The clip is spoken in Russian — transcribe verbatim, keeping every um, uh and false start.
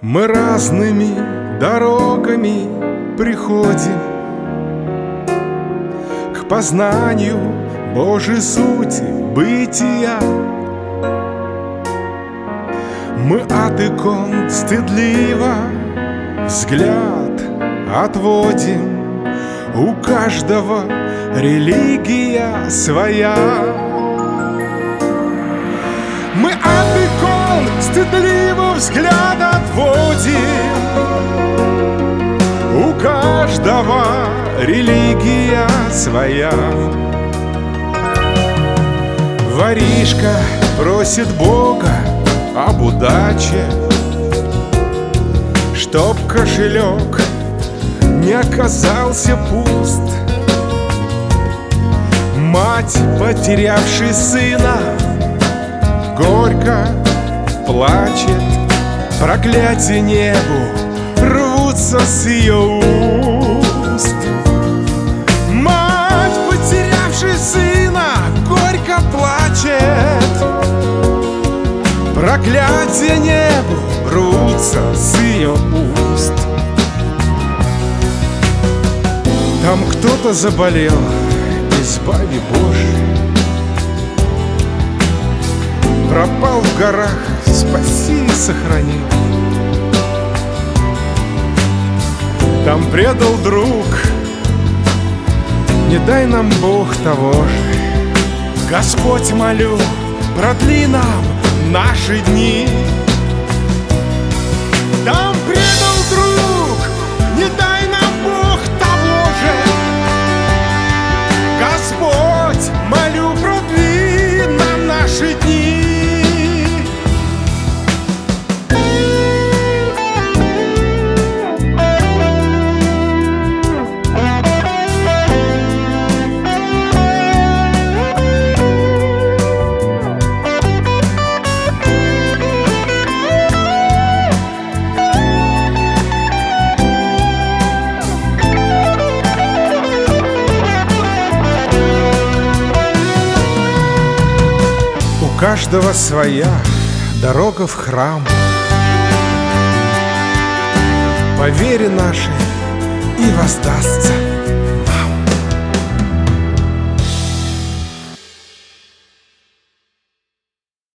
Мы разными дорогами приходим к познанию Божьей сути бытия. Мы от икон стыдливо взгляд отводим, у каждого религия своя. Мы от икон стыдливо взгляд отводим, у каждого религия своя. Воришка просит Бога об удаче, чтоб кошелек не оказался пуст. Мать, потерявшая сына, горько плачет, проклятие небу рвутся с ее уст. Мать, потерявшая сына, горько плачет, проклятие небу рвутся с ее уст. Там кто-то заболел, избави Боже, пропал в горах, спаси и сохрани. Там предал друг, не дай нам Бог того же. Господь, молю, продли нам наши дни. Там предал друг, не дай нам Бог того же. Господь, молю, продли нам наши дни. У каждого своя дорога в храм, по вере нашей и воздастся.